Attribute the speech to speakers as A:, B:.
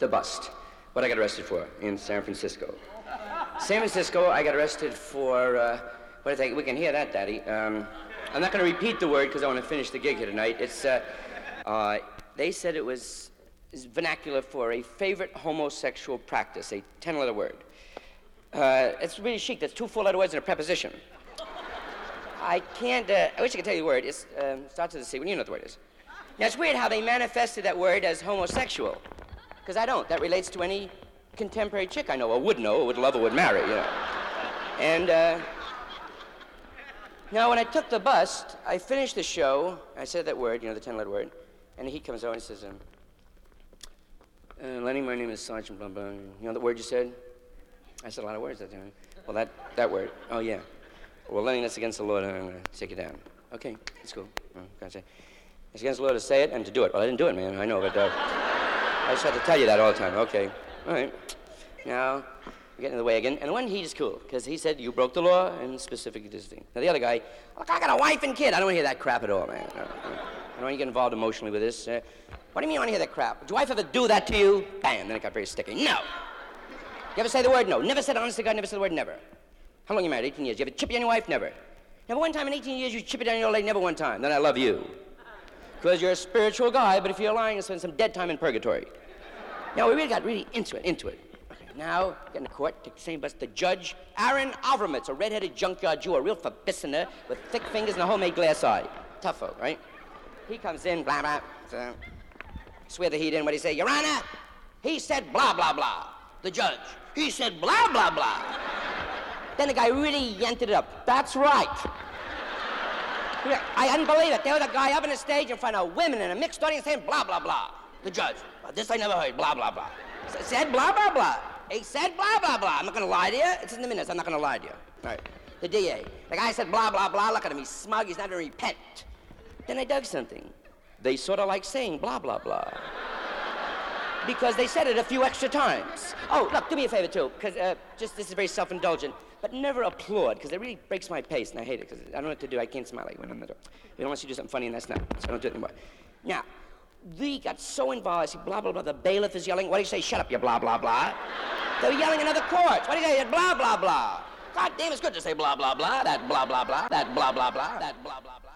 A: the bust. What I got arrested for in San Francisco. San Francisco, I got arrested for, what I think, we can hear that, Daddy. I'm not going to repeat the word because I want to finish the gig here tonight. It's, they said it was vernacular for a favorite homosexual practice, a 10-letter word. It's really chic. That's 2 4-letter words and a preposition. I can't, I wish I could tell you the word. It starts with a C. Well, you know what the word is. Now, it's weird how they manifested that word as homosexual, because I don't. That relates to any contemporary chick I know, or would know, or would love, or would marry, you know. And, now, when I took the bust, I finished the show. I said that word, you know, the 10-letter word, and he comes over and says, Lenny, my name is Sergeant blah, blah. You know the word you said? I said a lot of words that time. Well, that word. Oh, yeah. Well, Lenny, that's against the law. I'm going to take you down. Okay, that's cool. Can't say. It's against the law to say it and to do it. Well, I didn't do it, man. I know, but I just have to tell you that all the time. Okay. All right. Now, we're getting in the way again. And when he's cool, because he said you broke the law and specifically this thing. Now, the other guy, look, I got a wife and kid. I don't want to hear that crap at all, man. I don't want to get involved emotionally with this. What do you mean you want to hear that crap? Did your wife ever do that to you? Bam, then it got very sticky. No. You ever say the word no? Never said, honest to God, never said the word never. How long you married? 18 years. You ever chip it on your wife? Never. Never one time in 18 years you chip it on your old lady? Never one time. Then I love you. Because you're a spiritual guy, but if you're lying, you'll spend some dead time in purgatory. Now, we really got into it. Okay, now, getting to court, take the same bus. The judge, Aaron Avramitz, a red-headed junkyard Jew, a real verbissiner with thick fingers and a homemade glass eye. Tough folk, right? He comes in, blah, blah, so, swear the heat in. What do you say? Your Honor, he said blah, blah, blah. The judge, he said blah, blah, blah. Then the guy really yanked it up. That's right. I couldn't believe it. There was a guy up on the stage in front of women in a mixed audience saying blah, blah, blah. The judge, well, this I never heard, blah, blah, blah. Said blah, blah, blah. He said blah, blah, blah. I'm not going to lie to you. It's in the minutes. I'm not going to lie to you. All right. The DA. The guy said blah, blah, blah. Look at him. He's smug. He's not going to repent. Then I dug something. They sort of like saying blah, blah, blah. Because they said it a few extra times. Oh, look, do me a favor, too, because this is very self-indulgent, but never applaud, because it really breaks my pace, and I hate it, because I don't know what to do. I can't smile like when I'm in the door. You don't want you to do something funny, and that's not, so I don't do it anymore. Now, they got so involved, I said, blah, blah, blah. The bailiff is yelling. What do you say? Shut up, you blah, blah, blah. They were yelling in other courts. What do you say? Blah, blah, blah. God damn, it's good to say blah, blah, blah. That blah, blah, blah. That blah, blah, blah. That blah, blah, blah.